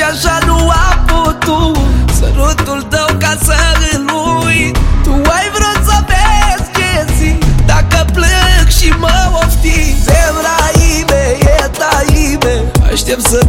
așa nu am putut sărutul tău ca să îl uit. Tu ai vrut să vezi ce zic dacă plâng și mă ofti. Zemraime, e taime, aștept să